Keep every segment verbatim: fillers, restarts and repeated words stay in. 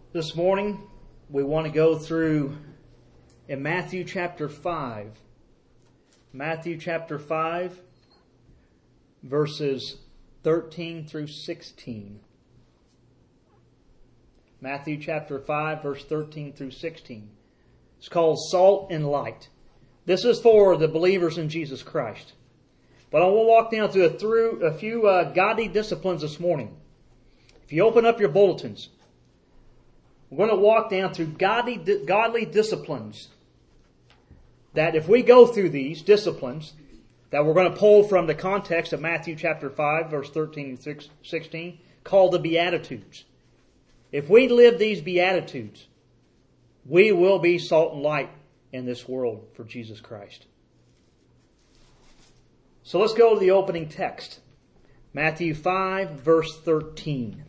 This morning, we want to go through in Matthew chapter five. Matthew chapter five, verses thirteen through sixteen. Matthew chapter five, verse thirteen through sixteen. It's called Salt and Light. This is for the believers in Jesus Christ. But I will walk down through a, through a few uh, godly disciplines this morning. If you open up your bulletins, we're going to walk down through godly, godly disciplines that if we go through these disciplines that we're going to pull from the context of Matthew chapter five, verse thirteen and sixteen, called the Beatitudes. If we live these Beatitudes, we will be salt and light in this world for Jesus Christ. So let's go to the opening text. Matthew five, verse thirteen.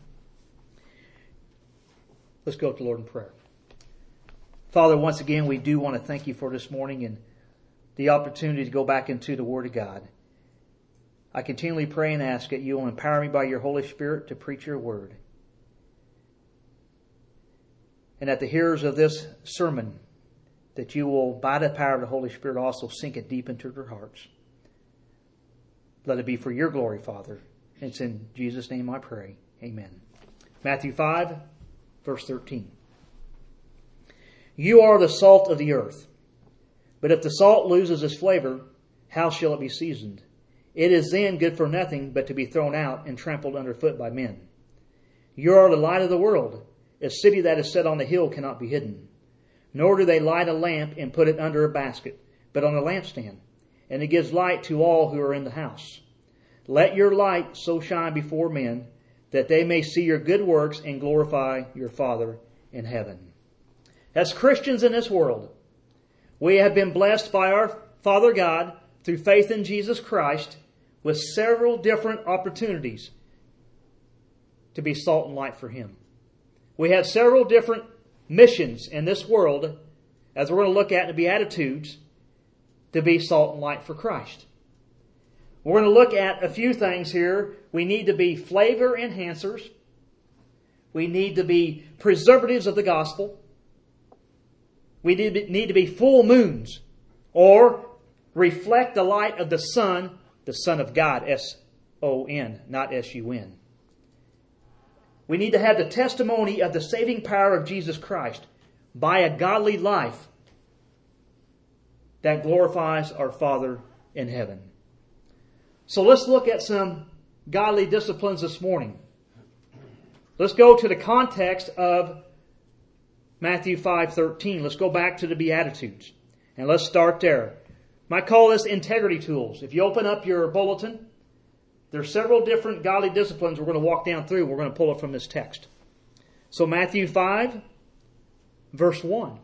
Let's go to the Lord in prayer. Father, once again, we do want to thank you for this morning and the opportunity to go back into the Word of God. I continually pray and ask that you will empower me by your Holy Spirit to preach your Word. And that the hearers of this sermon, that you will, by the power of the Holy Spirit, also sink it deep into their hearts. Let it be for your glory, Father. It's in Jesus' name I pray. Amen. Matthew five, verse thirteen. You are the salt of the earth. But if the salt loses its flavor, how shall it be seasoned? It is then good for nothing but to be thrown out and trampled underfoot by men. You are the light of the world. A city that is set on a hill cannot be hidden. Nor do they light a lamp and put it under a basket, but on a lampstand, and it gives light to all who are in the house. Let your light so shine before men that they may see your good works and glorify your Father in heaven. As Christians in this world, we have been blessed by our Father God through faith in Jesus Christ with several different opportunities to be salt and light for Him. We have several different missions in this world, as we're going to look at in the Beatitudes, to be salt and light for Christ. We're going to look at a few things here. We need to be flavor enhancers. We need to be preservatives of the gospel. We need to be full moons, or reflect the light of the Son, the Son of God, S O N, not S U N. We need to have the testimony of the saving power of Jesus Christ by a godly life that glorifies our Father in heaven. So let's look at some godly disciplines this morning. Let's go to the context of Matthew five thirteen. Let's go back to the Beatitudes. And let's start there. I call this integrity tools. If you open up your bulletin, there are several different godly disciplines we're going to walk down through. We're going to pull it from this text. So Matthew five, verse one.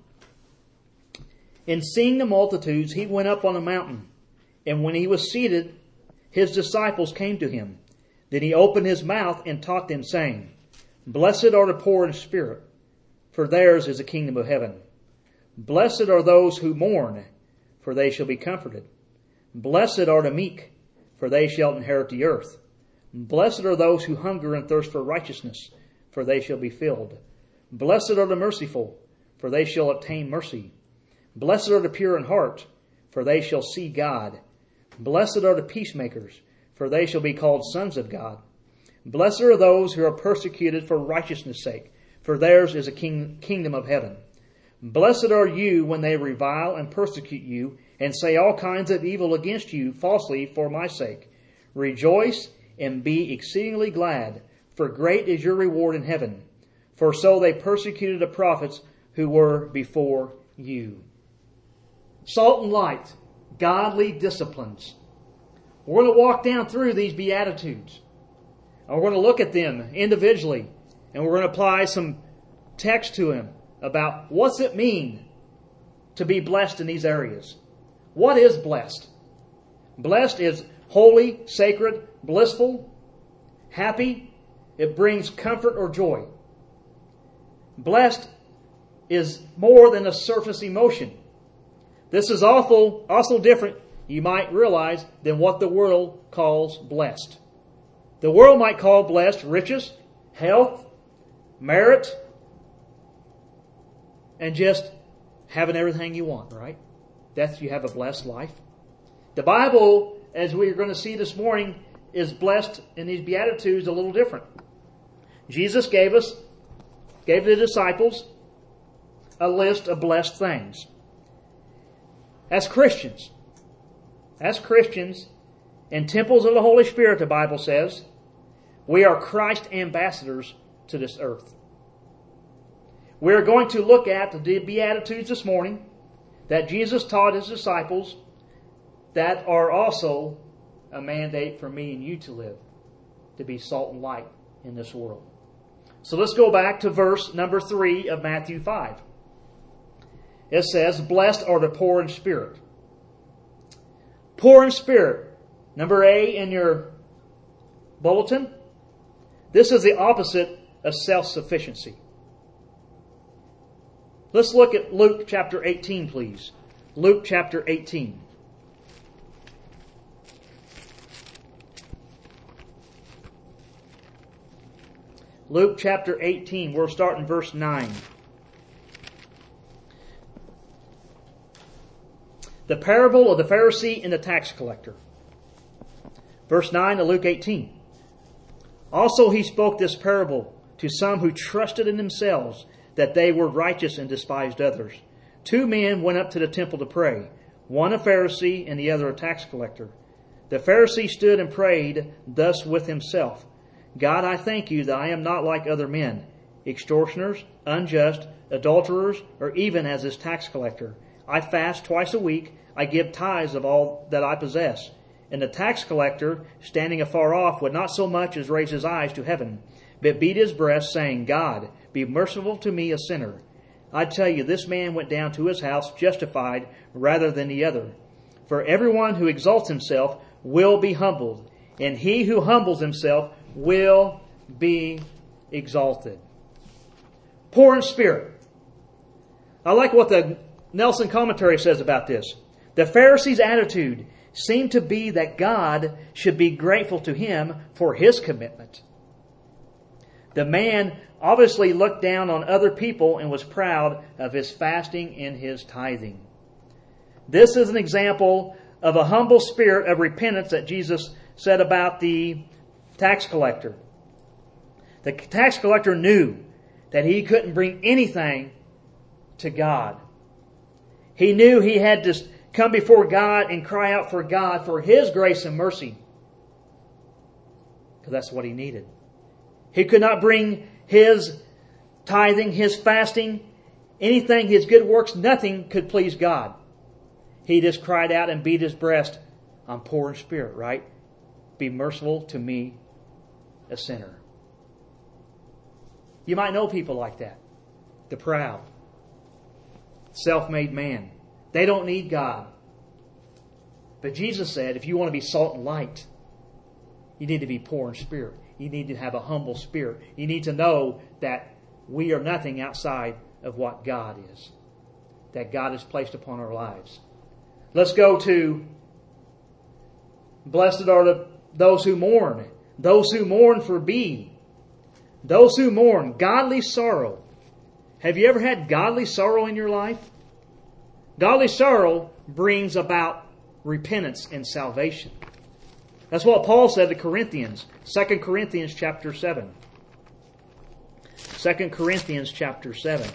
And seeing the multitudes, he went up on a mountain. And when he was seated, his disciples came to him. Then he opened his mouth and taught them, saying, Blessed are the poor in spirit, for theirs is the kingdom of heaven. Blessed are those who mourn, for they shall be comforted. Blessed are the meek, for they shall inherit the earth. Blessed are those who hunger and thirst for righteousness, for they shall be filled. Blessed are the merciful, for they shall obtain mercy. Blessed are the pure in heart, for they shall see God. Blessed are the peacemakers, for they shall be called sons of God. Blessed are those who are persecuted for righteousness' sake, for theirs is a king, kingdom of heaven. Blessed are you when they revile and persecute you, and say all kinds of evil against you falsely for my sake. Rejoice and be exceedingly glad, for great is your reward in heaven. For so they persecuted the prophets who were before you. Salt and light, godly disciplines. We're going to walk down through these Beatitudes. And we're going to look at them individually. And we're going to apply some text to them about what's it mean to be blessed in these areas. What is blessed? Blessed is holy, sacred, blissful, happy. It brings comfort or joy. Blessed is more than a surface emotion. This is awful, also different, you might realize, than what the world calls blessed. The world might call blessed riches, health, merit, and just having everything you want, right? That's you have a blessed life. The Bible, as we're going to see this morning, is blessed in these Beatitudes a little different. Jesus gave us, gave the disciples a list of blessed things. As Christians, as Christians, in temples of the Holy Spirit, the Bible says, we are Christ ambassadors to this earth. We're going to look at the Beatitudes this morning that Jesus taught His disciples that are also a mandate for me and you to live, to be salt and light in this world. So let's go back to verse number three of Matthew five. It says, blessed are the poor in spirit. Poor in spirit. Number A in your bulletin. This is the opposite of self-sufficiency. Let's look at Luke chapter eighteen, please. Luke chapter eighteen. Luke chapter eighteen, we'll start in verse nine. The parable of the Pharisee and the tax collector. Verse nine of Luke eighteen. Also he spoke this parable to some who trusted in themselves that they were righteous and despised others. Two men went up to the temple to pray, one a Pharisee and the other a tax collector. The Pharisee stood and prayed thus with himself, God, I thank you that I am not like other men, extortioners, unjust, adulterers, or even as this tax collector. I fast twice a week. I give tithes of all that I possess. And the tax collector, standing afar off, would not so much as raise his eyes to heaven, but beat his breast, saying, God, be merciful to me, a sinner. I tell you, this man went down to his house justified rather than the other. For everyone who exalts himself will be humbled, and he who humbles himself will be exalted. Poor in spirit. I like what the Nelson commentary says about this. The Pharisee's attitude seemed to be that God should be grateful to him for his commitment. The man obviously looked down on other people and was proud of his fasting and his tithing. This is an example of a humble spirit of repentance that Jesus said about the tax collector. The tax collector knew that he couldn't bring anything to God. He knew he had to come before God and cry out for God for His grace and mercy. Because that's what he needed. He could not bring his tithing, his fasting, anything, his good works, nothing could please God. He just cried out and beat his breast. I'm poor in spirit, right? Be merciful to me, a sinner. You might know people like that. The proud. Self-made man. They don't need God. But Jesus said, if you want to be salt and light, you need to be poor in spirit. You need to have a humble spirit. You need to know that we are nothing outside of what God is. That God has placed upon our lives. Let's go to blessed are the, those who mourn. Those who mourn for B. Those who mourn. Godly sorrow. Have you ever had godly sorrow in your life? Godly sorrow brings about repentance and salvation. That's what Paul said to Corinthians. Second Corinthians chapter seven. Second Corinthians chapter seven.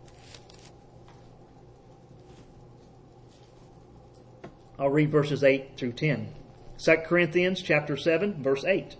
I'll read verses eight through ten. Second Corinthians chapter seven, verse eight.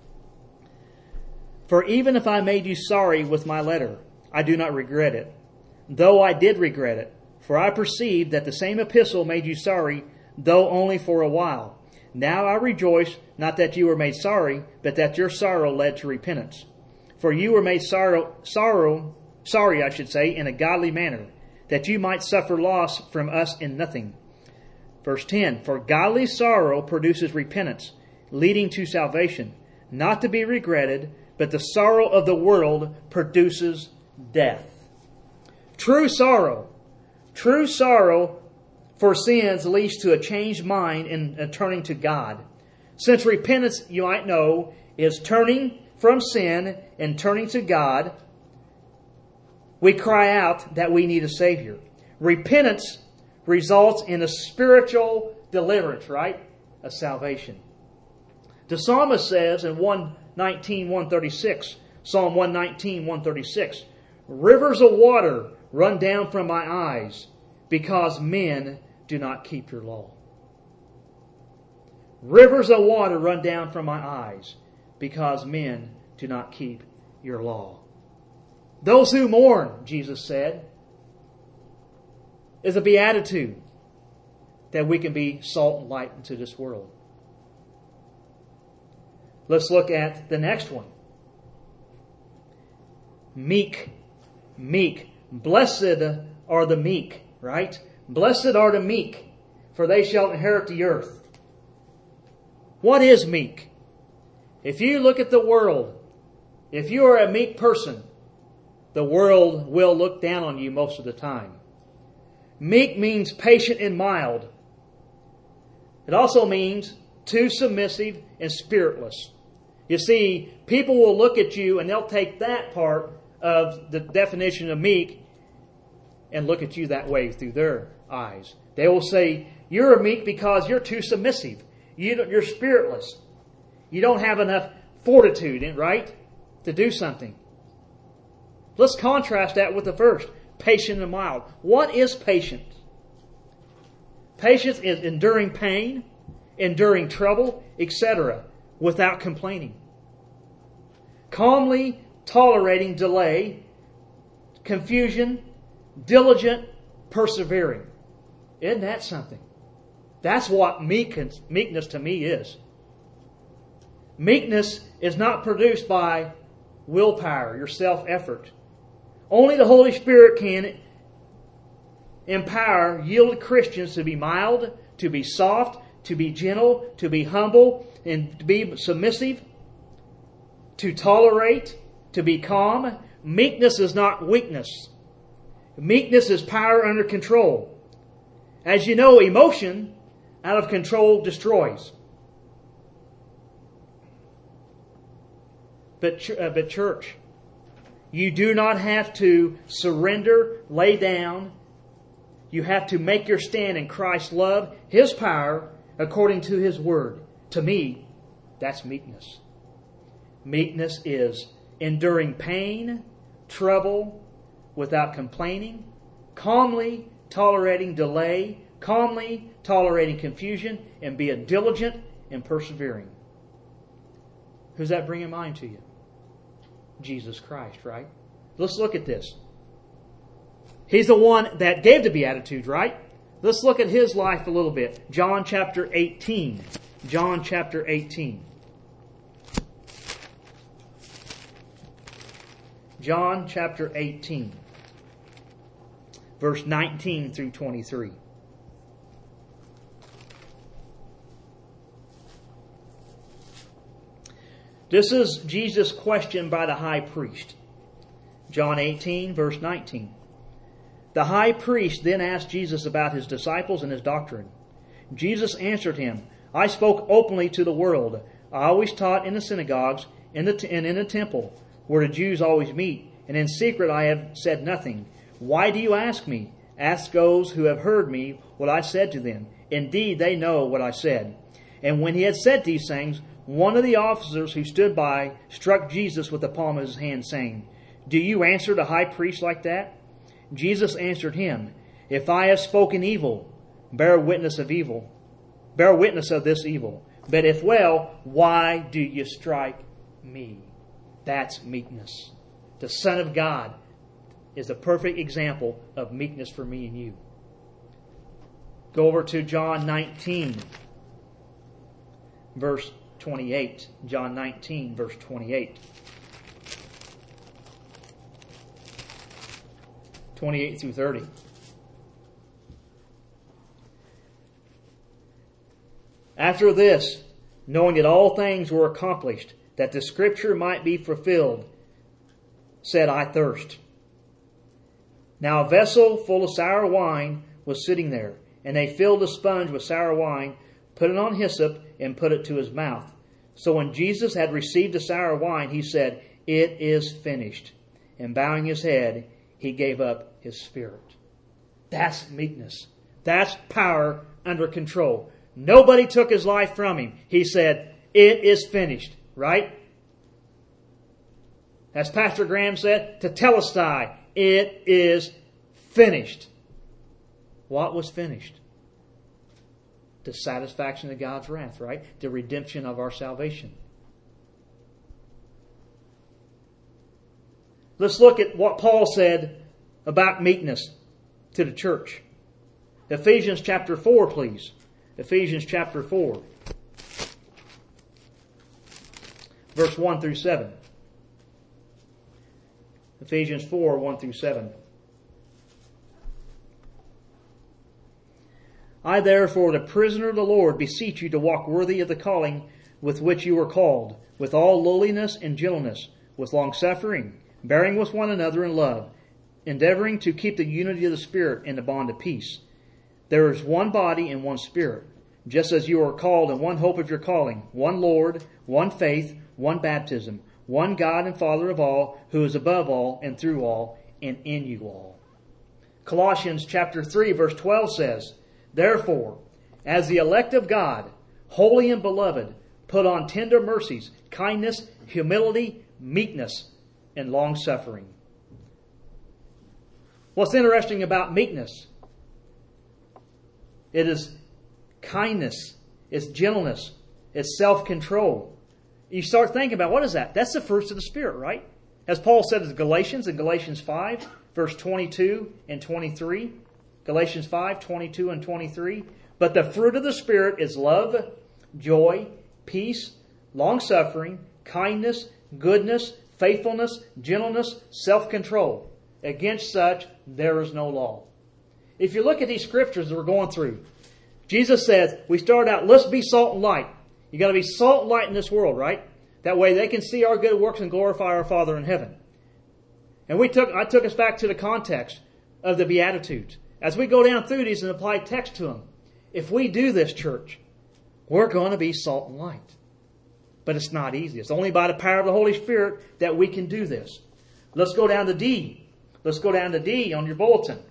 For even if I made you sorry with my letter, I do not regret it, though I did regret it. For I perceived that the same epistle made you sorry, though only for a while. Now I rejoice, not that you were made sorry, but that your sorrow led to repentance. For you were made sorrow, sorrow, sorry, I should say, in a godly manner, that you might suffer loss from us in nothing. Verse ten, for godly sorrow produces repentance, leading to salvation, not to be regretted, but the sorrow of the world produces death. True sorrow. True sorrow for sins leads to a changed mind and a turning to God. Since repentance, you might know, is turning from sin and turning to God, we cry out that we need a Savior. Repentance results in a spiritual deliverance, right? A salvation. The psalmist says in one nineteen, one thirty-six, Psalm one nineteen, one thirty-six, rivers of water run down from my eyes because men do not keep your law. Rivers of water run down from my eyes because men do not keep your law. Those who mourn, Jesus said, is a beatitude that we can be salt and light into this world. Let's look at the next one. Meek. Meek. Blessed are the meek, right? Blessed are the meek, for they shall inherit the earth. What is meek? If you look at the world, if you are a meek person, the world will look down on you most of the time. Meek means patient and mild. It also means too submissive and spiritless. You see, people will look at you and they'll take that part of the definition of meek and look at you that way through their eyes. They will say, you're a meek because you're too submissive. You don't, you're spiritless. You don't have enough fortitude, right, to do something. Let's contrast that with the first, patient and mild. What is patience? Patience is enduring pain, enduring trouble, et cetera, without complaining. Calmly tolerating delay, confusion, diligent, persevering. Isn't that something? That's what meekness, meekness to me is. Meekness is not produced by willpower, your self-effort. Only the Holy Spirit can empower yielded Christians to be mild, to be soft, to be gentle, to be humble, and to be submissive, to tolerate, to be calm. Meekness is not weakness. Meekness is power under control. As you know, emotion out of control destroys. But, ch- uh, but church, you do not have to surrender, lay down. You have to make your stand in Christ's love, His power, according to His word. To me, that's meekness. Meekness is enduring pain, trouble, without complaining, calmly tolerating delay, calmly tolerating confusion, and being diligent and persevering. Who's that bring in mind to you? Jesus Christ, right? Let's look at this. He's the one that gave the Beatitudes, right? Let's look at His life a little bit. John chapter eighteen. John chapter eighteen. John chapter eighteen. Verse nineteen through twenty-three. This is Jesus' question by the high priest. John eighteen, verse nineteen. The high priest then asked Jesus about His disciples and His doctrine. Jesus answered him, I spoke openly to the world. I always taught in the synagogues in the t- and in the temple, where the Jews always meet, and in secret I have said nothing. Why do you ask me? Ask those who have heard me what I said to them. Indeed, they know what I said. And when He had said these things, one of the officers who stood by struck Jesus with the palm of his hand, saying, Do you answer the high priest like that? Jesus answered him, If I have spoken evil, bear witness of evil. Bear witness of this evil. But if well, why do you strike me? That's meekness. The Son of God is a perfect example of meekness for me and you. Go over to John nineteen, verse twenty-eight. John nineteen, verse twenty-eight. twenty-eight through thirty. After this, knowing that all things were accomplished, that the Scripture might be fulfilled, said, I thirst. Now a vessel full of sour wine was sitting there, and they filled a sponge with sour wine, put it on hyssop, and put it to his mouth. So when Jesus had received the sour wine, he said, It is finished. And bowing his head, He gave up His Spirit. That's meekness. That's power under control. Nobody took His life from Him. He said, it is finished. Right? As Pastor Graham said, tetelestai, it is finished. What was finished? The satisfaction of God's wrath, right? The redemption of our salvation. Let's look at what Paul said about meekness to the church. Ephesians chapter four, please. Ephesians chapter four. Verse one through seven. Ephesians four, one through seven. I therefore, the prisoner of the Lord, beseech you to walk worthy of the calling with which you were called, with all lowliness and gentleness, with longsuffering, bearing with one another in love, endeavoring to keep the unity of the Spirit in the bond of peace. There is one body and one Spirit, just as you are called in one hope of your calling, one Lord, one faith, one baptism, one God and Father of all, who is above all and through all and in you all. Colossians chapter three, verse twelve says, therefore, as the elect of God, holy and beloved, put on tender mercies, kindness, humility, meekness, and long-suffering. What's interesting about meekness? It is kindness, it's gentleness, it's self-control. You start thinking about, what is that? That's the fruits of the Spirit, right? As Paul said in Galatians, in Galatians five, verse twenty-two and twenty-three. Galatians five, twenty-two and twenty-three. But the fruit of the Spirit is love, joy, peace, long-suffering, kindness, goodness, faithfulness, gentleness, self-control. Against such there is no law. If you look at these scriptures that we're going through, Jesus says, we start out, let's be salt and light. You got to be salt and light in this world, right? That way they can see our good works and glorify our Father in heaven. And we took, I took us back to the context of the Beatitudes. As we go down through these and apply text to them, if we do this, church, we're going to be salt and light. But it's not easy. It's only by the power of the Holy Spirit that we can do this. Let's go down to D. Let's go down to D on your bulletin.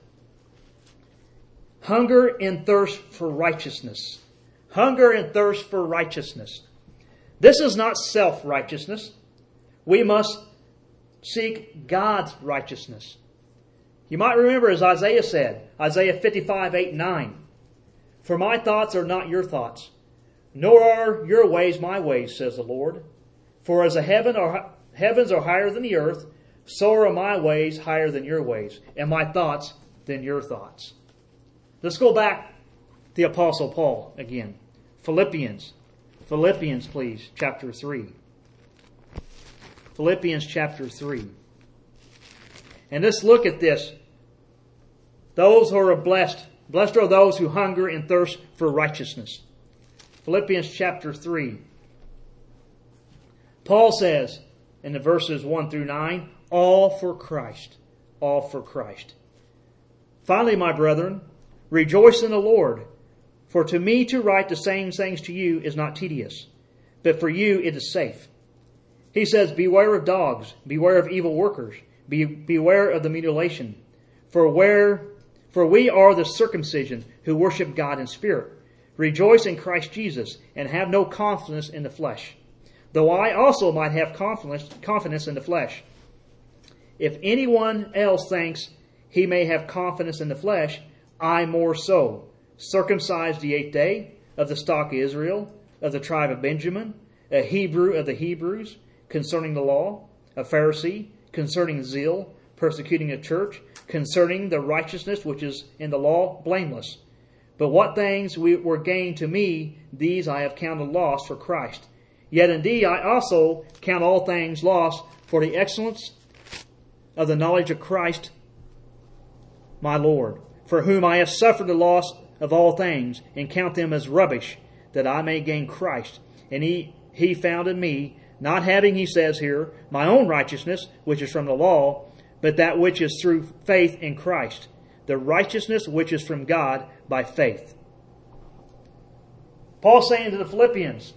Hunger and thirst for righteousness. Hunger and thirst for righteousness. This is not self-righteousness. We must seek God's righteousness. You might remember, as Isaiah said, Isaiah fifty-five, eight and nine, for my thoughts are not your thoughts, nor are your ways my ways, says the Lord. For as the heaven are, heavens are higher than the earth, so are my ways higher than your ways, and my thoughts than your thoughts. Let's go back to the Apostle Paul again. Philippians. Philippians, please, chapter three. Philippians chapter three. And let's look at this. Those who are blessed, blessed are those who hunger and thirst for righteousness. Philippians chapter three. Paul says in the verses one through nine, all for Christ. All for Christ. Finally, my brethren, rejoice in the Lord. For to me to write the same things to you is not tedious, but for you it is safe. He says, beware of dogs, beware of evil workers, be, beware of the mutilation. For where, for we are the circumcision who worship God in spirit. Rejoice in Christ Jesus, and have no confidence in the flesh. Though I also might have confidence, confidence in the flesh. If anyone else thinks he may have confidence in the flesh, I more so. Circumcised the eighth day, of the stock of Israel, of the tribe of Benjamin, a Hebrew of the Hebrews, concerning the law, a Pharisee, concerning zeal, persecuting the church, concerning the righteousness which is in the law, blameless. But what things were gained to me, these I have counted loss for Christ. Yet indeed I also count all things lost for the excellence of the knowledge of Christ my Lord, for whom I have suffered the loss of all things, and count them as rubbish, that I may gain Christ. And he, he found in me, not having, he says here, my own righteousness, which is from the law, but that which is through faith in Christ, the righteousness which is from God by faith. Paul's saying to the Philippians,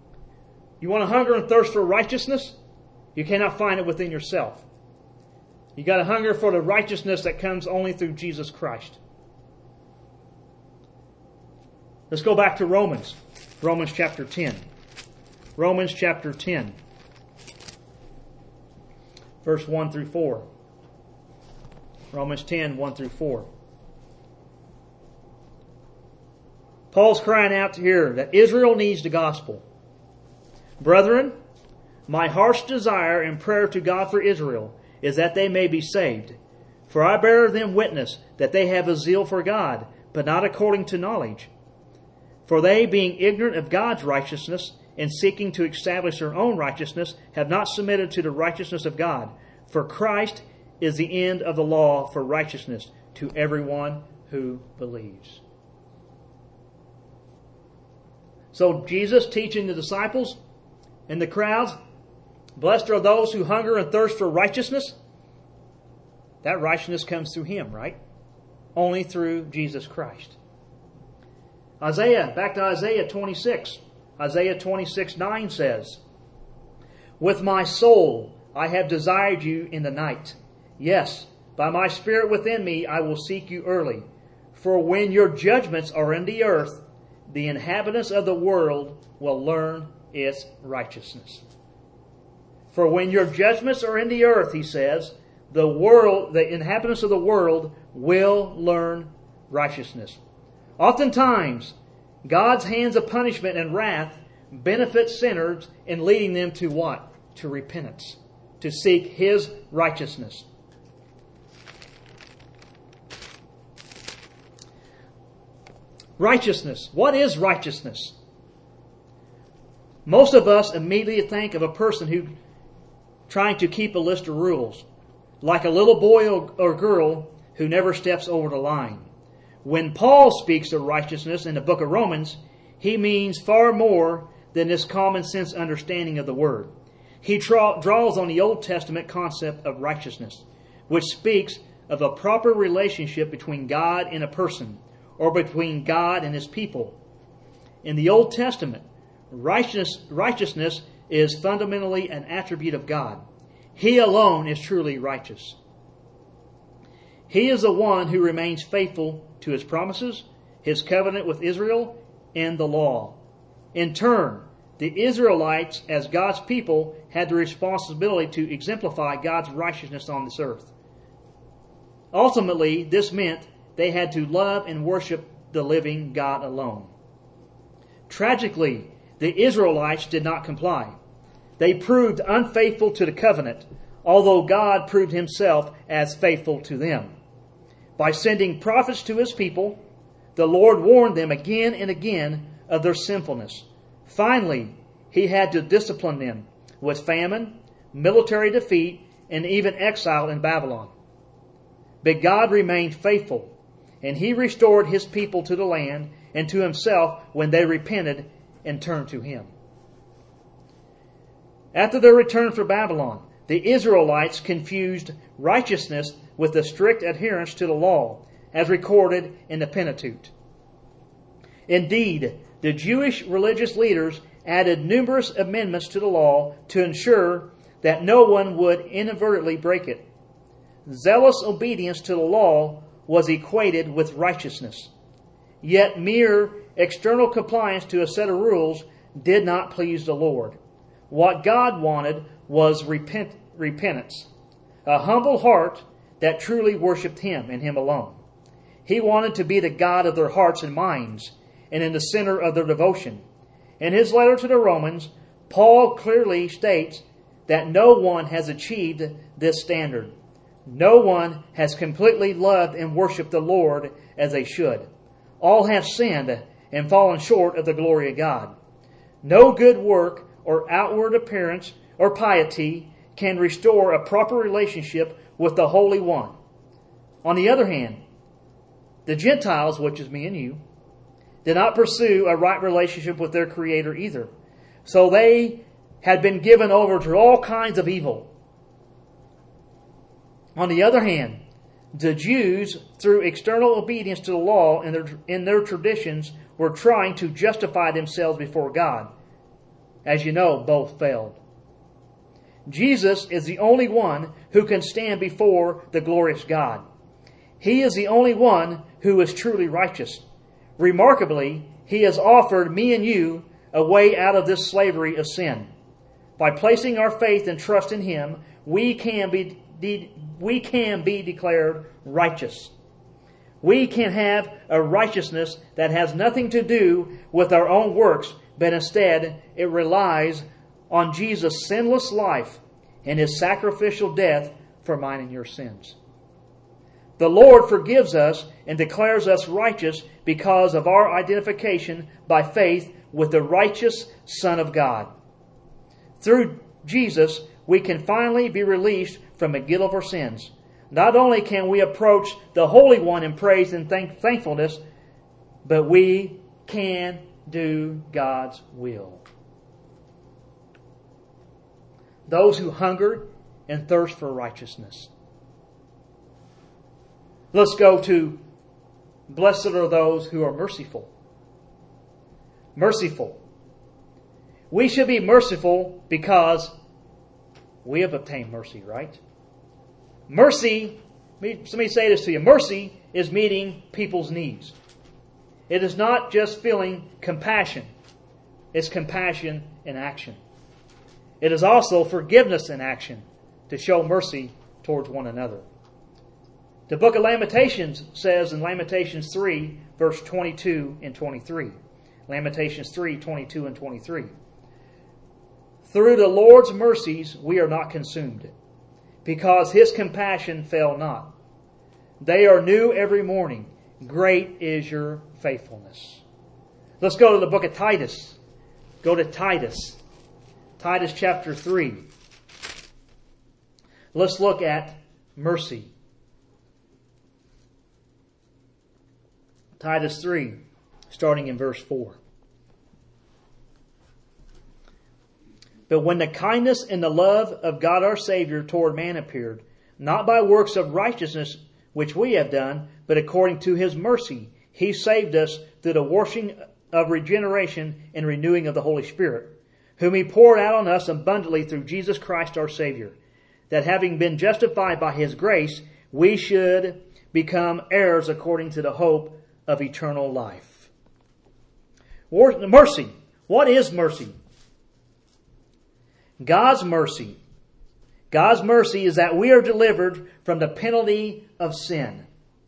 you want to hunger and thirst for righteousness? You cannot find it within yourself. You got to hunger for the righteousness that comes only through Jesus Christ. Let's go back to Romans. Romans chapter ten. Romans chapter ten. Verse one through four. Romans ten, one through four. Paul's crying out here that Israel needs the gospel. Brethren, my heart's desire and prayer to God for Israel is that they may be saved. For I bear them witness that they have a zeal for God, but not according to knowledge. For they, being ignorant of God's righteousness, and seeking to establish their own righteousness, have not submitted to the righteousness of God. For Christ is the end of the law for righteousness to everyone who believes. So Jesus teaching the disciples and the crowds, blessed are those who hunger and thirst for righteousness. That righteousness comes through Him, right? Only through Jesus Christ. Isaiah, back to Isaiah twenty-six. Isaiah twenty-six, nine says, with my soul I have desired you in the night. Yes, by my spirit within me I will seek you early. For when your judgments are in the earth, the inhabitants of the world will learn its righteousness. For when your judgments are in the earth, he says, the world, the inhabitants of the world will learn righteousness. Oftentimes, God's hands of punishment and wrath benefit sinners in leading them to what? To repentance. To seek His righteousness. Righteousness. What is righteousness? Most of us immediately think of a person who trying to keep a list of rules, like a little boy or girl who never steps over the line. When Paul speaks of righteousness in the book of Romans, he means far more than this common sense understanding of the word. He tra- draws on the Old Testament concept of righteousness, which speaks of a proper relationship between God and a person, or between God and His people. In the Old Testament, righteousness, righteousness is fundamentally an attribute of God. He alone is truly righteous. He is the one who remains faithful to His promises, His covenant with Israel, and the law. In turn, the Israelites, as God's people, had the responsibility to exemplify God's righteousness on this earth. Ultimately, this meant they had to love and worship the living God alone. Tragically, the Israelites did not comply. They proved unfaithful to the covenant, although God proved Himself as faithful to them. By sending prophets to His people, the Lord warned them again and again of their sinfulness. Finally, He had to discipline them with famine, military defeat, and even exile in Babylon. But God remained faithful, and He restored His people to the land and to Himself when they repented and turned to Him. After their return from Babylon, the Israelites confused righteousness with a strict adherence to the law, as recorded in the Pentateuch. Indeed, the Jewish religious leaders added numerous amendments to the law to ensure that no one would inadvertently break it. Zealous obedience to the law was equated with righteousness. Yet mere external compliance to a set of rules did not please the Lord. What God wanted was repent, repentance, a humble heart that truly worshipped Him and Him alone. He wanted to be the God of their hearts and minds, and in the center of their devotion. In his letter to the Romans, Paul clearly states that no one has achieved this standard. No one has completely loved and worshipped the Lord as they should. All have sinned and fallen short of the glory of God. No good work or outward appearance or piety can restore a proper relationship with the Holy One. On the other hand, the Gentiles, which is me and you, did not pursue a right relationship with their Creator either. So they had been given over to all kinds of evil. On the other hand, the Jews, through external obedience to the law and their, in their traditions, were trying to justify themselves before God. As you know, both failed. Jesus is the only one who can stand before the glorious God. He is the only one who is truly righteous. Remarkably, He has offered me and you a way out of this slavery of sin. By placing our faith and trust in Him, we can be, de- we can be declared righteous. We can have a righteousness that has nothing to do with our own works, but instead it relies on Jesus' sinless life and His sacrificial death for mine and your sins. The Lord forgives us and declares us righteous because of our identification by faith with the righteous Son of God. Through Jesus, we can finally be released from the guilt of our sins. Not only can we approach the Holy One in praise and thank- thankfulness, but we can do God's will. Those who hunger and thirst for righteousness. Let's go to, blessed are those who are merciful. Merciful. We should be merciful because we have obtained mercy, right? Mercy, let me say this to you. Mercy is meeting people's needs. It is not just feeling compassion. It's compassion in action. It is also forgiveness in action to show mercy towards one another. The book of Lamentations says in Lamentations three, verse twenty-two and twenty-three. Lamentations three, twenty-two and twenty-three. Through the Lord's mercies we are not consumed, because His compassion fail not. They are new every morning. Great is your faithfulness. Let's go to the book of Titus. Go to Titus. Titus chapter three. Let's look at mercy. Titus three, starting in verse four. But when the kindness and the love of God our Savior toward man appeared, not by works of righteousness which we have done, but according to His mercy, He saved us through the washing of regeneration and renewing of the Holy Spirit, whom He poured out on us abundantly through Jesus Christ our Savior, that having been justified by His grace, we should become heirs according to the hope of eternal life. Mercy. What is mercy? God's mercy. God's mercy is that we are delivered from the penalty of sin.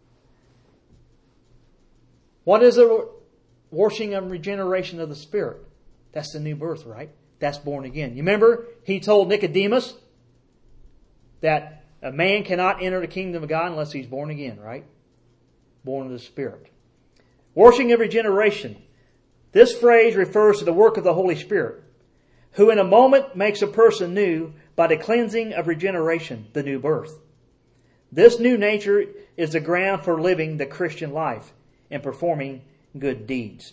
What is the washing and regeneration of the Spirit? That's the new birth, right? That's born again. You remember, He told Nicodemus that a man cannot enter the kingdom of God unless he's born again, right? Born of the Spirit. Washing and regeneration. This phrase refers to the work of the Holy Spirit, who in a moment makes a person new by the cleansing of regeneration, the new birth. This new nature is the ground for living the Christian life and performing good deeds.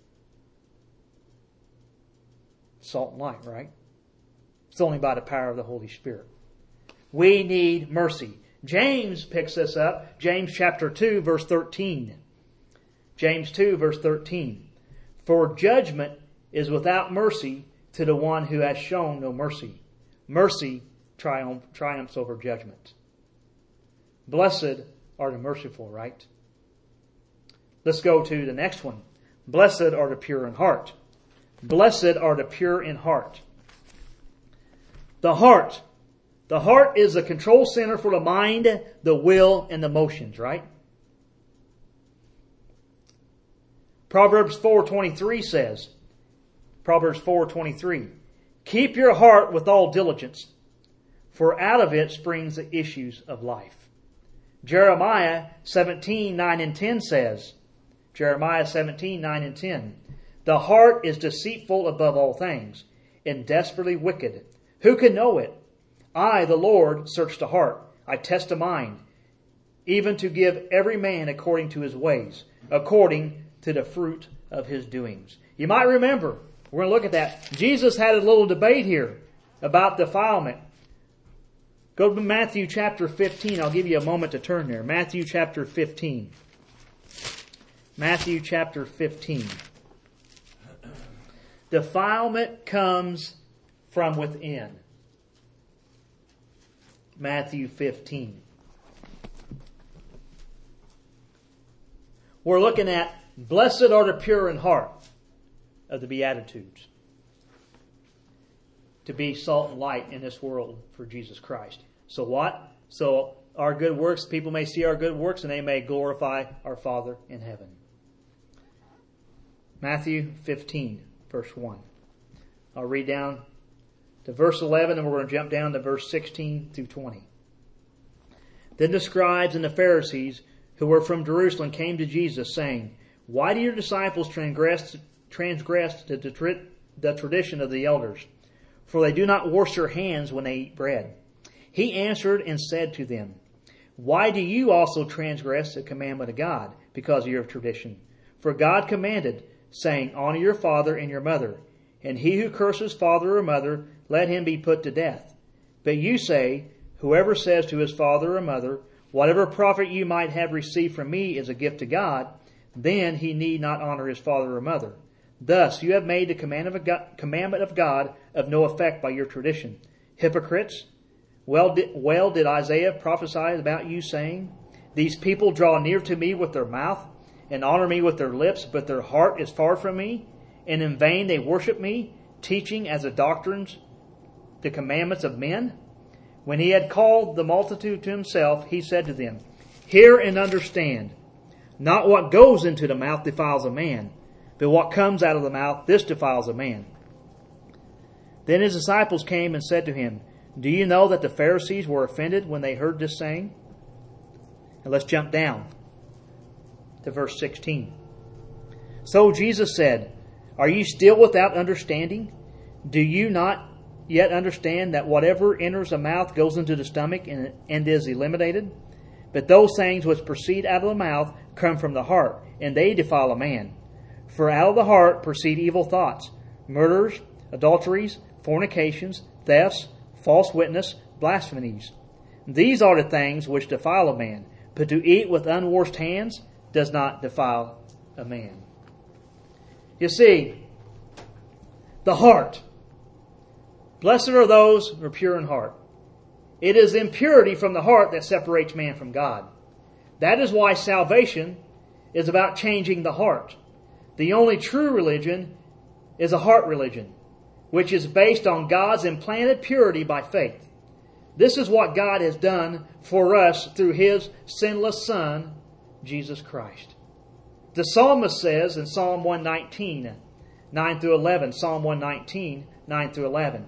Salt and light, right? It's only by the power of the Holy Spirit. We need mercy. James picks this up. James chapter two, verse thirteen. James two, verse thirteen. For judgment is without mercy to the one who has shown no mercy. Mercy triumph, triumphs over judgment. Blessed are the merciful, right? Let's go to the next one. Blessed are the pure in heart. Blessed are the pure in heart. The heart. The heart is the control center for the mind, the will, and the emotions, right? Proverbs four twenty-three says, Proverbs four twenty-three, keep your heart with all diligence, for out of it springs the issues of life. Jeremiah seventeen nine and ten says, Jeremiah seventeen nine and ten, the heart is deceitful above all things, and desperately wicked. Who can know it? I, the Lord, search the heart. I test the mind, even to give every man according to his ways, according to the fruit of his doings. You might remember, we're going to look at that. Jesus had a little debate here about defilement. Go to Matthew chapter fifteen. I'll give you a moment to turn there. Matthew chapter fifteen. Matthew chapter fifteen. Defilement comes from within. Matthew fifteen. We're looking at blessed are the pure in heart of the Beatitudes. To be salt and light in this world for Jesus Christ. So what? So our good works, people may see our good works and they may glorify our Father in heaven. Matthew fifteen, verse one. I'll read down to verse eleven and we're going to jump down to verse sixteen through twenty. Then the scribes and the Pharisees who were from Jerusalem came to Jesus saying, "Why do your disciples transgress, transgress the, the, the tradition of the elders? For they do not wash their hands when they eat bread." He answered and said to them, "Why do you also transgress the commandment of God because of your tradition? For God commanded, saying, Honor your father and your mother, and he who curses father or mother, let him be put to death. But you say, Whoever says to his father or mother, Whatever profit you might have received from me is a gift to God, then he need not honor his father or mother. Thus you have made the commandment of God of no effect by your tradition. Hypocrites! Well did, well did Isaiah prophesy about you, saying, These people draw near to me with their mouth, and honor me with their lips, but their heart is far from me, and in vain they worship me, teaching as a doctrines the commandments of men. When he had called the multitude to himself, he said to them, Hear and understand. Not what goes into the mouth defiles a man, but what comes out of the mouth, this defiles a man. Then his disciples came and said to him, Do you know that the Pharisees were offended when they heard this saying? And let's jump down to verse sixteen. So Jesus said, Are you still without understanding? Do you not yet understand that whatever enters the mouth goes into the stomach and, and is eliminated? But those things which proceed out of the mouth come from the heart, and they defile a man. For out of the heart proceed evil thoughts, murders, adulteries, fornications, thefts, false witness, blasphemies. These are the things which defile a man, but to eat with unwashed hands does not defile a man. You see, the heart. Blessed are those who are pure in heart. It is impurity from the heart that separates man from God. That is why salvation is about changing the heart. The only true religion is a heart religion, which is based on God's implanted purity by faith. This is what God has done for us through His sinless Son, Jesus Christ. The psalmist says in Psalm one nineteen, nine through eleven, Psalm one nineteen, nine through eleven,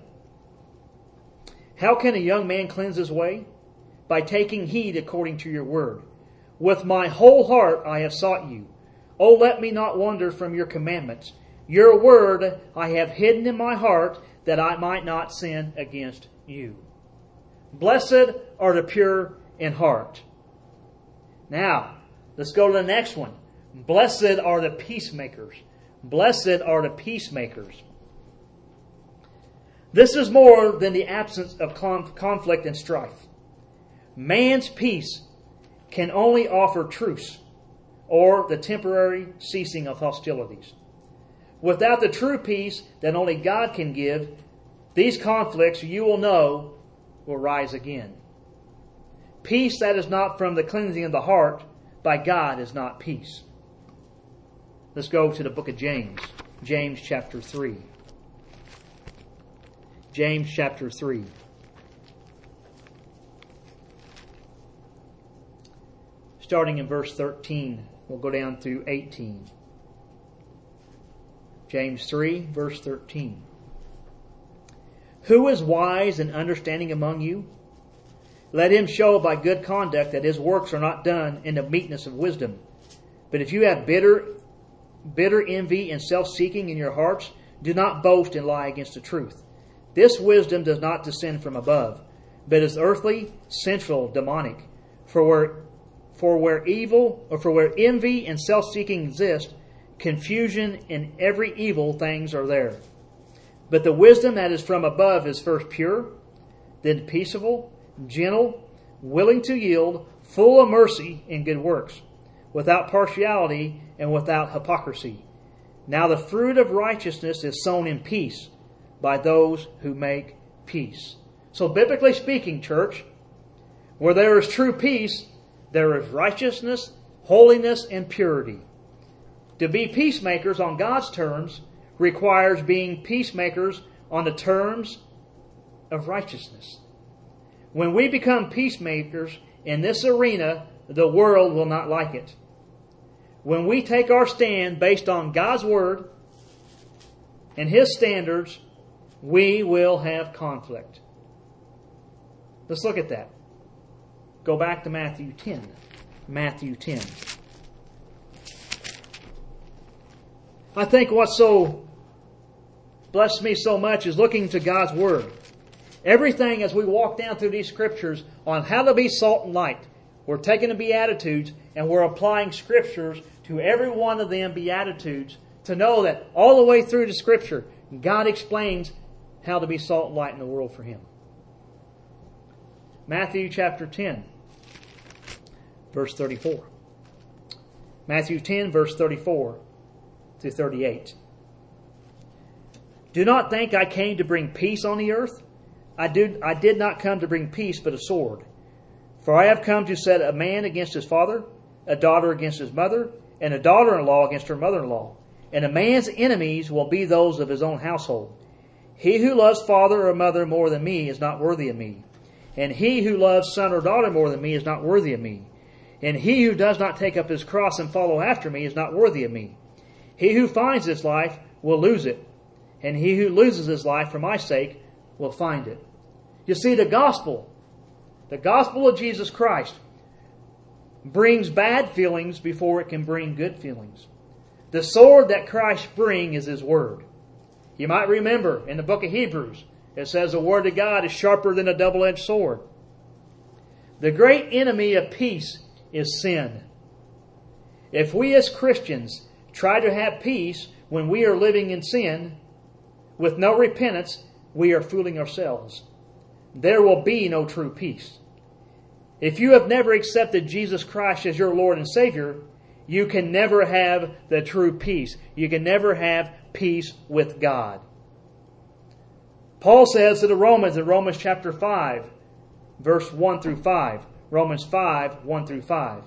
How can a young man cleanse his way? By taking heed according to your word. With my whole heart I have sought you. Oh, let me not wander from your commandments. Your word I have hidden in my heart, that I might not sin against you. Blessed are the pure in heart. Now, let's go to the next one. Blessed are the peacemakers. Blessed are the peacemakers. This is more than the absence of conflict and strife. Man's peace can only offer truce, or the temporary ceasing of hostilities. Without the true peace that only God can give, these conflicts, you will know, will rise again. Peace that is not from the cleansing of the heart by God is not peace. Let's go to the book of James. James chapter three. James chapter three. Starting in verse thirteen, we'll go down through eighteen. James three, verse thirteen. Who is wise and understanding among you? Let him show by good conduct that his works are not done in the meekness of wisdom. But if you have bitter, bitter envy and self-seeking in your hearts, do not boast and lie against the truth. This wisdom does not descend from above, but is earthly, sensual, demonic. For where, for where evil, or for where envy and self-seeking exist, confusion and every evil things are there. But the wisdom that is from above is first pure, then peaceable, gentle, willing to yield, full of mercy and good works, without partiality and without hypocrisy. Now the fruit of righteousness is sown in peace by those who make peace. So biblically speaking, church, Where there is true peace, there is righteousness, holiness, and purity. To be peacemakers on God's terms requires being peacemakers on the terms of righteousness. When we become peacemakers in this arena, the world will not like it. When we take our stand based on God's Word and His standards, we will have conflict. Let's look at that. Go back to Matthew ten. Matthew ten. I think what's so blessed me so much is looking to God's Word. Everything as we walk down through these Scriptures on how to be salt and light. We're taking the Beatitudes and we're applying Scriptures to every one of them Beatitudes to know that all the way through the Scripture, God explains how to be salt and light in the world for Him. Matthew chapter ten, verse thirty-four. Matthew ten, verse thirty-four to thirty-eight. Do not think I came to bring peace on the earth. I did, I did not come to bring peace, but a sword. For I have come to set a man against his father, a daughter against his mother, and a daughter-in-law against her mother-in-law. And a man's enemies will be those of his own household. He who loves father or mother more than me is not worthy of me. And he who loves son or daughter more than me is not worthy of me. And he who does not take up his cross and follow after me is not worthy of me. He who finds his life will lose it. And he who loses his life for my sake will find it. You see, the gospel, the gospel of Jesus Christ, brings bad feelings before it can bring good feelings. The sword that Christ brings is His Word. You might remember in the book of Hebrews, it says the Word of God is sharper than a double-edged sword. The great enemy of peace is sin. If we as Christians try to have peace when we are living in sin, with no repentance, we are fooling ourselves. There will be no true peace. If you have never accepted Jesus Christ as your Lord and Savior, you can never have the true peace. You can never have peace with God. Paul says to the Romans in Romans chapter five, verse one through five. Romans five, one through five.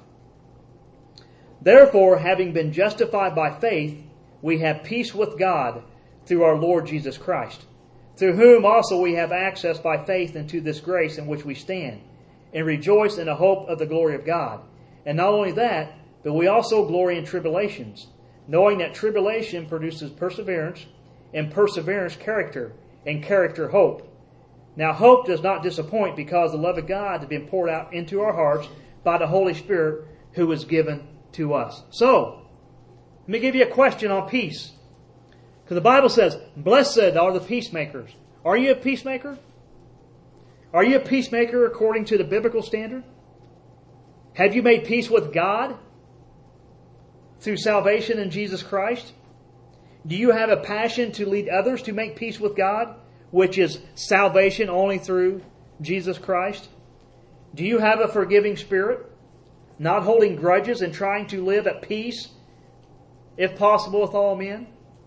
Therefore, having been justified by faith, we have peace with God through our Lord Jesus Christ, through whom also we have access by faith into this grace in which we stand, and rejoice in the hope of the glory of God. And not only that, but we also glory in tribulations, knowing that tribulation produces perseverance, and perseverance character, and character hope. Now hope does not disappoint, because the love of God has been poured out into our hearts by the Holy Spirit who is given to us. So, let me give you a question on peace. Because the Bible says, blessed are the peacemakers. Are you a peacemaker? Are you a peacemaker according to the biblical standard? Have you made peace with God through salvation in Jesus Christ? Do you have a passion to lead others to make peace with God, which is salvation only through Jesus Christ? Do you have a forgiving spirit, not holding grudges and trying to live at peace, if possible, with all men?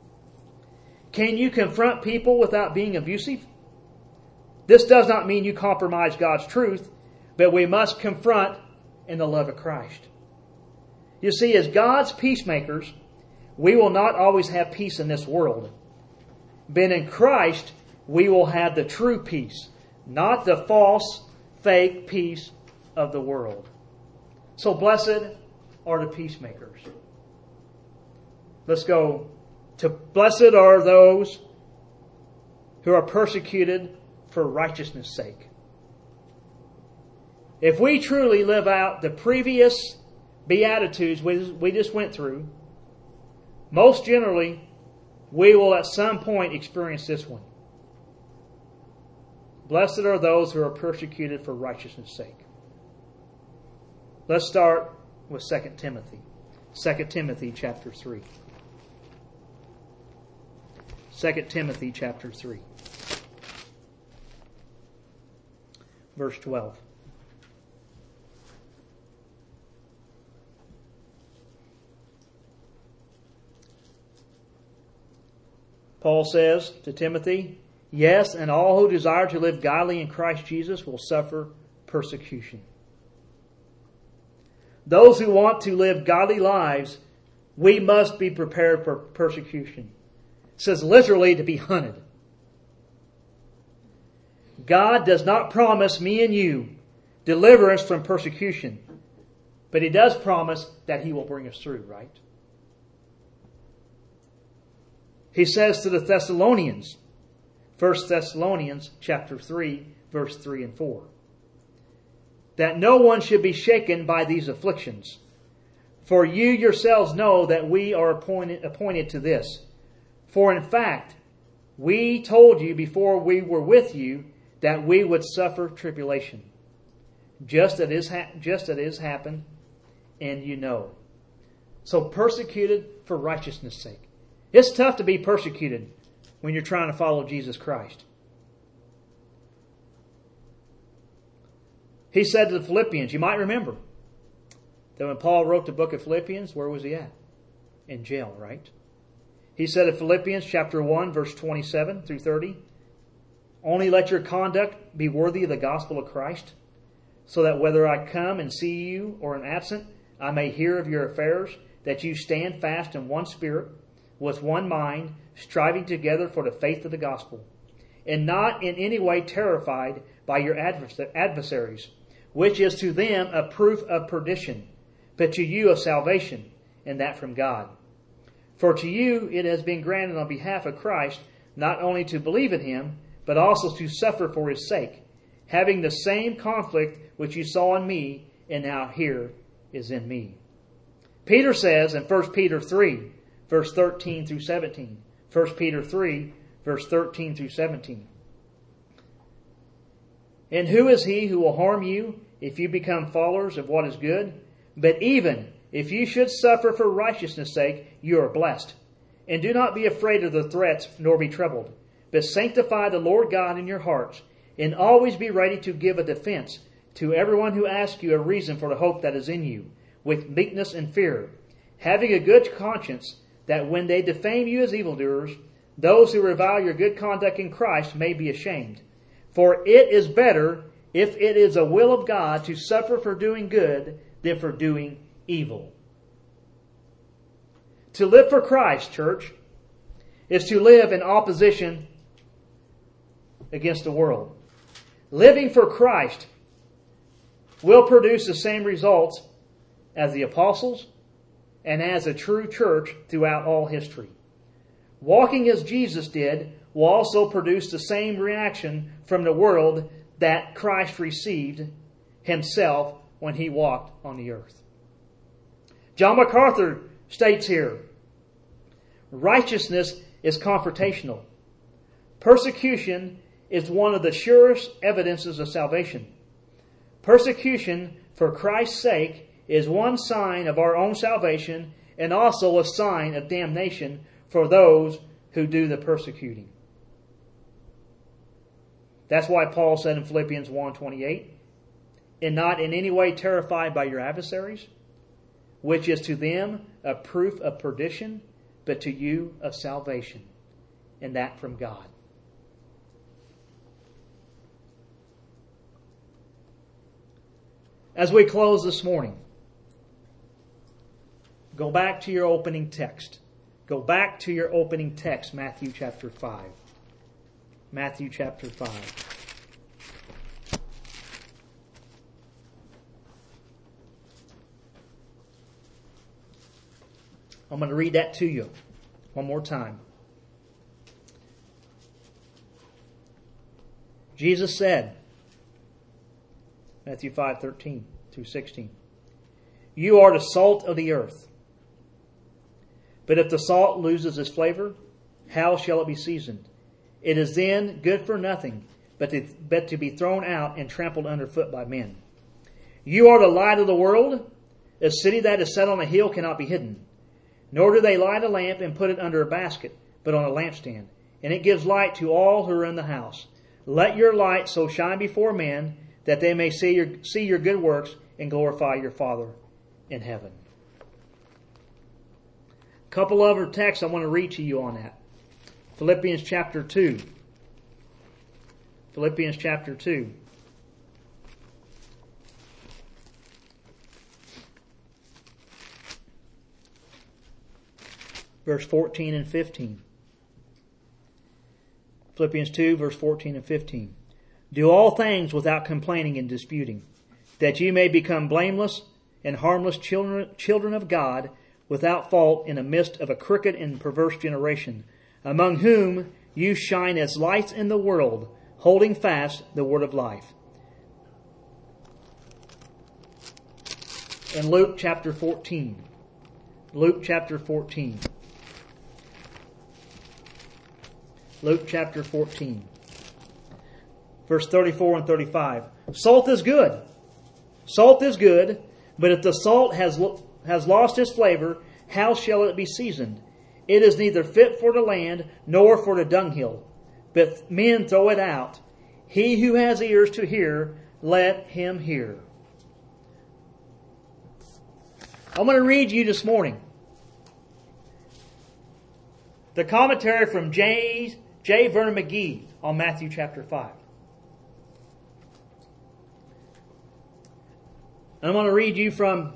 Can you confront people without being abusive? This does not mean you compromise God's truth, but we must confront in the love of Christ. You see, as God's peacemakers, we will not always have peace in this world. But in Christ, we will have the true peace, not the false, fake peace of the world. So blessed are the peacemakers. Let's go to blessed are those who are persecuted for righteousness' sake. If we truly live out the previous Beatitudes we, we just went through, most generally, we will at some point experience this one. Blessed are those who are persecuted for righteousness' sake. Let's start with Second Timothy. Second Timothy chapter three. Second Timothy chapter three. Verse twelve. Paul says to Timothy, yes, and all who desire to live godly in Christ Jesus will suffer persecution. those who want to live godly lives, we must be prepared for persecution. It says literally to be hunted. God does not promise me and you deliverance from persecution, but He does promise that He will bring us through, right? He says to the Thessalonians, First Thessalonians chapter three, verse three and four, that no one should be shaken by these afflictions. For you yourselves know that we are appointed, appointed to this. For in fact, we told you before we were with you that we would suffer tribulation, just as it is, ha- just as it has happened, and you know. So persecuted for righteousness' sake. It's tough to be persecuted when you're trying to follow Jesus Christ. He said to the Philippians, you might remember that when Paul wrote the book of Philippians, where was he at? In jail, right? He said in Philippians chapter one, verse twenty-seven through thirty, only let your conduct be worthy of the gospel of Christ, so that whether I come and see you or am absent, I may hear of your affairs, that you stand fast in one spirit, with one mind, striving together for the faith of the gospel, and not in any way terrified by your adversaries, which is to them a proof of perdition, but to you of salvation, and that from God. For to you it has been granted on behalf of Christ not only to believe in Him, but also to suffer for His sake, having the same conflict which you saw in me, and now here is in me. Peter says in First Peter three, verse thirteen through seventeen. First Peter three, verse thirteen through seventeen. And who is he who will harm you if you become followers of what is good? But even if you should suffer for righteousness' sake, you are blessed. And do not be afraid of the threats, nor be troubled. But sanctify the Lord God in your hearts, and always be ready to give a defense to everyone who asks you a reason for the hope that is in you, with meekness and fear, having a good conscience, that when they defame you as evildoers, those who revile your good conduct in Christ may be ashamed. For it is better, if it is a will of God, to suffer for doing good than for doing evil. To live for Christ, church, is to live in opposition against the world. Living for Christ will produce the same results as the apostles and as a true church throughout all history. Walking as Jesus did will also produce the same reaction from the world that Christ received Himself when He walked on the earth. John MacArthur states here, righteousness is confrontational. Persecution is one of the surest evidences of salvation. Persecution for Christ's sake is one sign of our own salvation and also a sign of damnation for those who do the persecuting. That's why Paul said in Philippians one twenty-eight, and not in any way terrified by your adversaries, which is to them a proof of perdition, but to you of salvation, and that from God. As we close this morning, go back to your opening text. Go back to your opening text, Matthew chapter five. Matthew chapter five. I'm going to read that to you one more time. Jesus said, Matthew five thirteen through sixteen, you are the salt of the earth. But if the salt loses its flavor, how shall it be seasoned? It is then good for nothing, but to, but to be thrown out and trampled underfoot by men. You are the light of the world. A city that is set on a hill cannot be hidden. Nor do they light a lamp and put it under a basket, but on a lampstand, and it gives light to all who are in the house. Let your light so shine before men that they may see your, see your good works and glorify your Father in heaven. A couple other texts I want to read to you on that. Philippians chapter two. Philippians chapter two. verse fourteen and fifteen. Philippians two, verse fourteen and fifteen. Do all things without complaining and disputing, that you may become blameless and harmless children, children of God, without fault in the midst of a crooked and perverse generation, among whom you shine as lights in the world, holding fast the word of life. In Luke chapter fourteen. Luke chapter fourteen. Luke chapter fourteen. Verse thirty-four and thirty-five. Salt is good. Salt is good, but if the salt has has lost its flavor, how shall it be seasoned? It is neither fit for the land, nor for the dunghill, but men throw it out. He who has ears to hear, let him hear. I'm going to read you this morning the commentary from J. J. Vernon McGee on Matthew chapter five. I'm going to read you from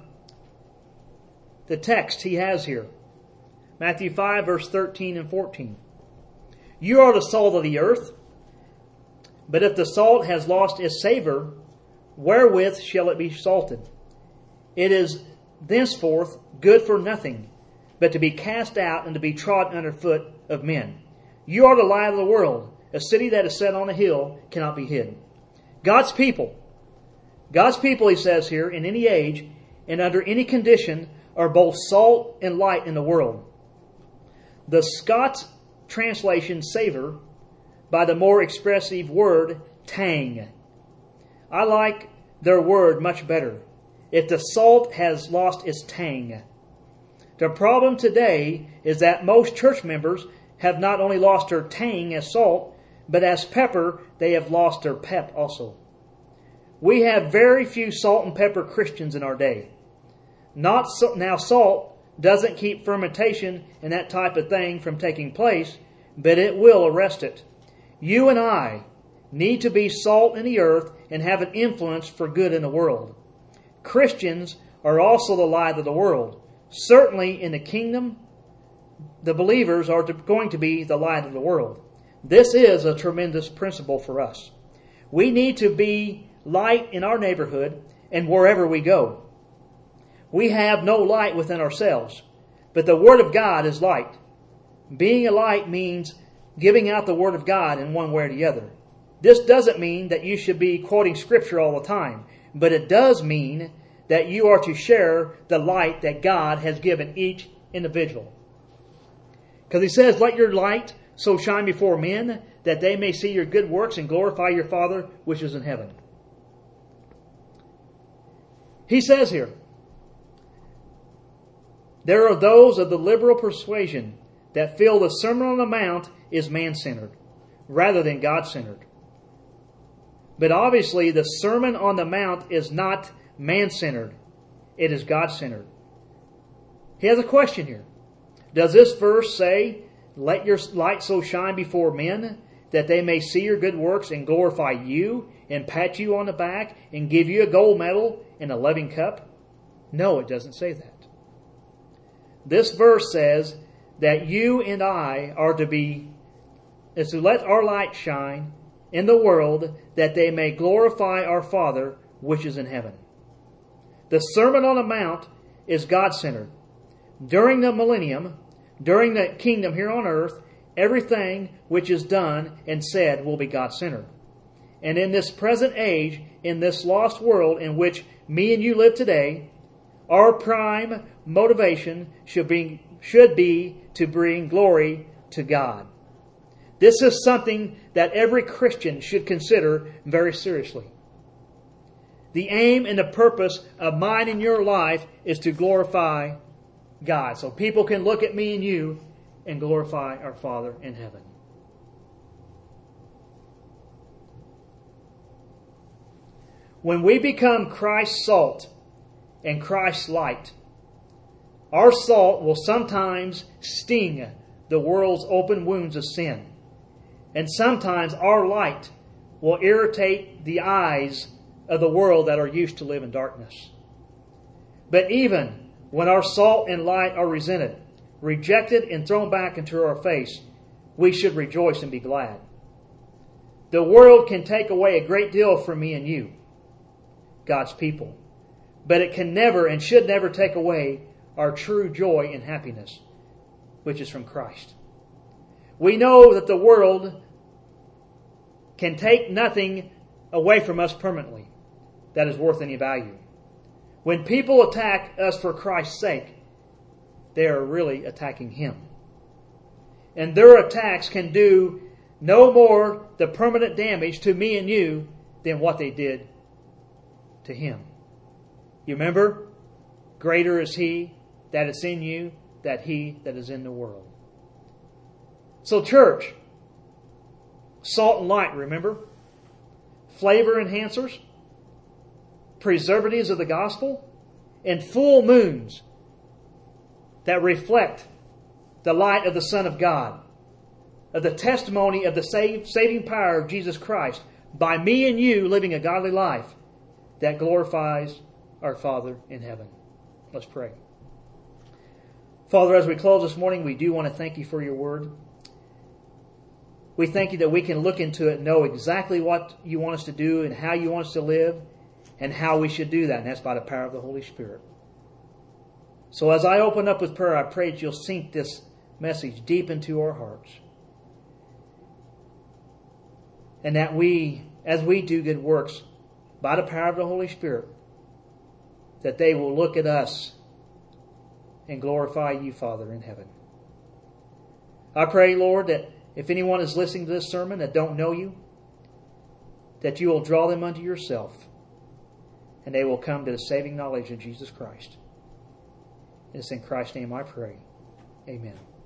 the text he has here. Matthew five, verse thirteen and fourteen. You are the salt of the earth, but if the salt has lost its savor, wherewith shall it be salted? It is thenceforth good for nothing, but to be cast out and to be trodden under foot of men. You are the light of the world. A city that is set on a hill cannot be hidden. God's people, God's people, he says here, in any age and under any condition, are both salt and light in the world. The Scots translation savor by the more expressive word tang. I like their word much better. If the salt has lost its tang. The problem today is that most church members have not only lost their tang as salt, but as pepper, they have lost their pep also. We have very few salt and pepper Christians in our day. Not so, now salt doesn't keep fermentation and that type of thing from taking place, but it will arrest it. You and I need to be salt in the earth and have an influence for good in the world. Christians are also the light of the world. Certainly in the kingdom, the believers are to, going to be the light of the world. This is a tremendous principle for us. We need to be light in our neighborhood and wherever we go. We have no light within ourselves, but the Word of God is light. Being a light means giving out the Word of God in one way or the other. This doesn't mean that you should be quoting Scripture all the time, but it does mean that you are to share the light that God has given each individual. Because he says, let your light so shine before men that they may see your good works and glorify your Father which is in heaven. He says here, there are those of the liberal persuasion that feel the Sermon on the Mount is man-centered rather than God-centered. But obviously the Sermon on the Mount is not man-centered. It is God-centered. He has a question here. Does this verse say, let your light so shine before men that they may see your good works and glorify you and pat you on the back and give you a gold medal and a loving cup? No, it doesn't say that. This verse says that you and I are to be, is to let our light shine in the world that they may glorify our Father which is in heaven. The Sermon on the Mount is God-centered. During the millennium, during the kingdom here on earth, everything which is done and said will be God-centered. And in this present age, in this lost world in which me and you live today, our prime motivation should be, should be to bring glory to God. This is something that every Christian should consider very seriously. The aim and the purpose of mine and your life is to glorify God. So people can look at me and you and glorify our Father in heaven. When we become Christ's salt and Christ's light, our salt will sometimes sting the world's open wounds of sin. And sometimes our light will irritate the eyes of the world that are used to live in darkness. But even when our salt and light are resented, rejected and thrown back into our face, we should rejoice and be glad. The world can take away a great deal from me and you, God's people, but it can never and should never take away our true joy and happiness, which is from Christ. We know that the world can take nothing away from us permanently that is worth any value. When people attack us for Christ's sake, they are really attacking Him. And their attacks can do no more the permanent damage to me and you than what they did to Him. You remember? Greater is He that is in you than he that is in the world. So church, salt and light, remember? Flavor enhancers, preservatives of the gospel, and full moons that reflect the light of the Son of God, of the testimony of the save, saving power of Jesus Christ by me and you living a godly life that glorifies our Father in heaven. Let's pray. Father, as we close this morning, we do want to thank you for your word. We thank you that we can look into it and know exactly what you want us to do and how you want us to live and how we should do that. And that's by the power of the Holy Spirit. So as I open up with prayer, I pray that you'll sink this message deep into our hearts. And that we, as we do good works, by the power of the Holy Spirit, that they will look at us and glorify you, Father, in heaven. I pray, Lord, that if anyone is listening to this sermon that don't know you, that you will draw them unto yourself, and they will come to the saving knowledge of Jesus Christ. It's in Christ's name I pray. Amen.